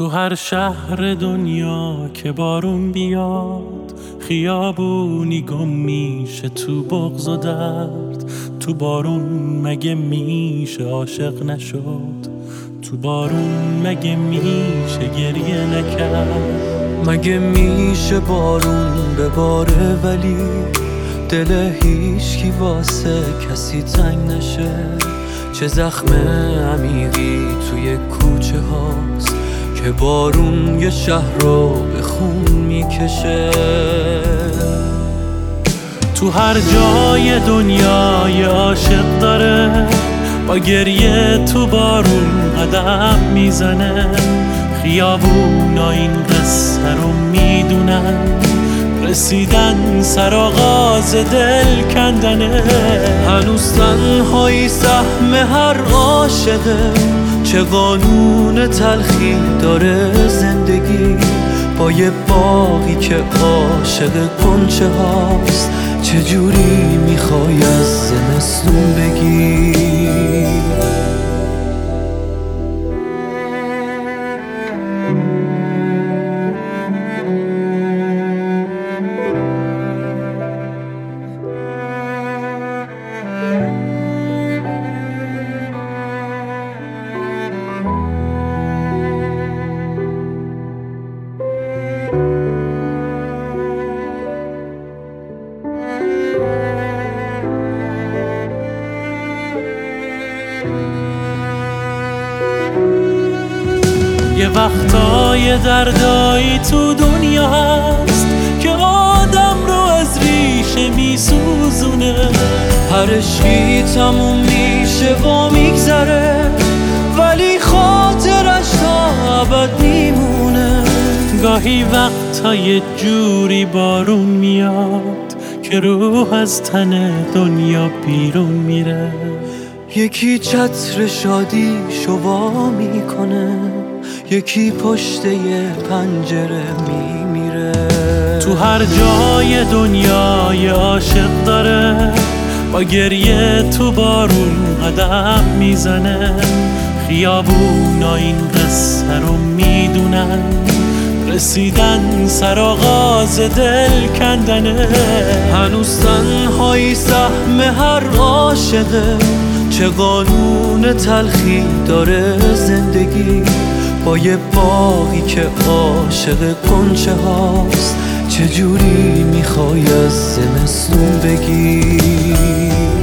تو هر شهر دنیا که بارون بیاد، خیابونی گم میشه تو بغض و درد. تو بارون مگه میشه عاشق نشد؟ تو بارون مگه میشه گریه نکرد؟ مگه میشه بارون بباره ولی دل هیچکی واسه کسی تنگ نشه؟ چه زخم عمیقی توی کوچه هاست که بارون یه شهر رو به خون میکشه. تو هر جای دنیا یه عاشق داره، با گریه تو بارون قدم میزنه. خیابونا این قصه رو میدونن، رسیدن سر آغاز دل کندنه. هنوز تنهایی سهم هر عاشقه، چه قانون تلخی داره زندگی. با یه باغی که عاشق غنچه هاست، چجوری میخوای از زمستون بگی؟ یه وقتای دردایی تو دنیا هست که آدم رو از ریشه میسوزونه. هر عشقی تموم میشه و میگذره، ولی خاطرش تا ابد میمونه. گاهی وقتا یه جوری بارون میاد که روح از تن دنیا بیرون میره. یکی چتر شادی شوا میکنه، یکی پشت یه پنجره میمیره. تو هر جای دنیا یه عاشق داره، با گریه تو بارون قدم میزنه. خیابونا این قصه رو میدونن، رسیدن سر آغاز دل کندنه. هنوز تنهایی سهم هر عاشقه، چه قانون تلخی داره زندگی. با یه باغی که عاشق غنچه هاست، چجوری میخوای از زمستون بگی؟